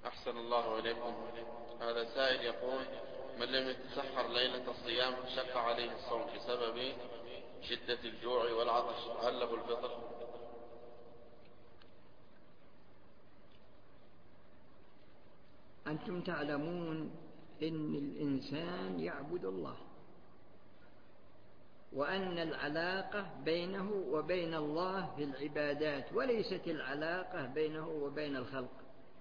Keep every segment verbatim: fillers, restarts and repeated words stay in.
أحسن الله إليكم. هذا سائل يقول: من لم يتسحر ليلة الصيام شق عليه الصوم بسبب شدة الجوع والعطش، هل له الفطر؟ أنتم تعلمون إن الإنسان يعبد الله، وأن العلاقة بينه وبين الله في العبادات، وليست العلاقة بينه وبين الخلق.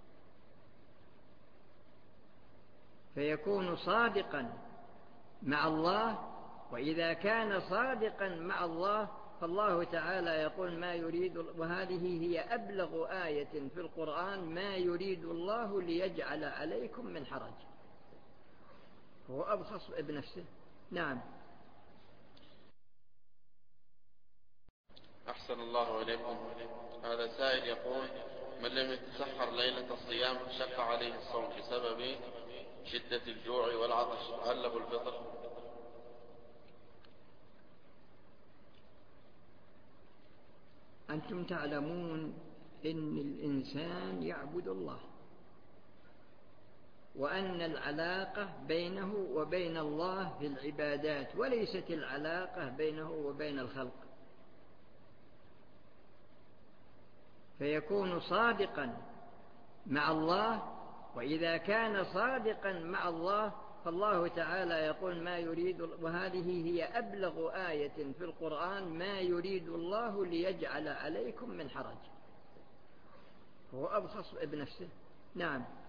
فيكون صادقا مع الله، وإذا كان صادقا مع الله فالله تعالى يقول ما يريد، وهذه هي أبلغ آية في القرآن: ما يريد الله ليجعل عليكم من حرج. هو أبخص بنفسه. نعم. أحسن الله إليكم. هذا سائل يقول: من لم يتسحر ليلة الصيام شق عليه الصوم بسبب شدة الجوع والعطش، هل له الفطر؟ أنتم تعلمون إن الإنسان يعبد الله، وأن العلاقة بينه وبين الله في العبادات، وليست العلاقة بينه وبين الخلق. فيكون صادقا مع الله، وإذا كان صادقا مع الله فالله تعالى يقول ما يريد، وهذه هي أبلغ آية في القرآن: ما يريد الله ليجعل عليكم من حرج. هو أبخص بنفسه. نعم.